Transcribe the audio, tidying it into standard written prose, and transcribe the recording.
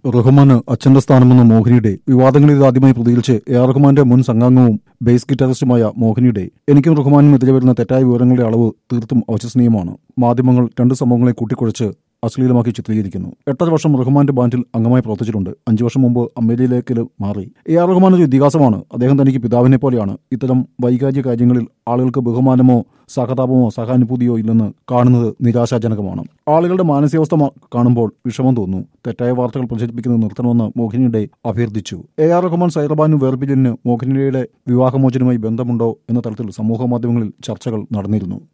റഹ്മാന് അച്ഛന്റെ സ്ഥാനമെന്ന മോഹിനിയുടെ വിവാദങ്ങളിൽ ഇതാദ്യമായി പ്രതികരിച്ച് എ ആർ റഹ്മാന്റെ മുൻ സംഘാംഗവും ബേസ് ഗിറ്റാറിസ്റ്റുമായ മോഹിനിയുടെ എനിക്കും റഹ്മാനും എതിരെ വരുന്ന തെറ്റായ വിവരങ്ങളുടെ അളവ് തീർത്തും അവിശ്വസനീയമാണ്. മാധ്യമങ്ങൾ രണ്ട് സംഭവങ്ങളെ കൂട്ടിക്കുഴച്ച് അശ്ലീലമാക്കി ചിത്രീകരിക്കുന്നു. 8.5 വർഷം റഹ്മാന്റെ ബാൻഡിൽ അംഗമായി പ്രവർത്തിച്ചിട്ടുണ്ട്. 5 വർഷം മുമ്പ് അമേരിയയിലേക്ക് മാറി. എ ആർ റഹ്മാൻ ഒരു ഇതിഹാസമാണ്. അദ്ദേഹം തനിക്ക് പിതാവിനെ പോലെയാണ്. ഇത്തരം വൈകാരിക കാര്യങ്ങളിൽ ആളുകൾക്ക് ബഹുമാനമോ സഹതാപമോ സഹാനുഭൂതിയോ ഇല്ലെന്ന് കാണുന്നത് നിരാശാജനകമാണ്. ആളുകളുടെ മാനസികാവസ്ഥ കാണുമ്പോൾ വിഷമം തോന്നുന്നു. തെറ്റായ വാർത്തകൾ പ്രചരിപ്പിക്കുന്നത് നിർത്തണമെന്ന് മോഹിനിയുടെ അഭ്യർത്ഥിച്ചു. എ ആർ റഹ്മാൻ സൈറബാനു വേർപിരിയലിന് മോഹിനിയുടെ വിവാഹമോചനവുമായി ബന്ധമുണ്ടോ എന്ന തരത്തിൽ സമൂഹ മാധ്യമങ്ങളിൽ ചർച്ചകൾ നടന്നിരുന്നു.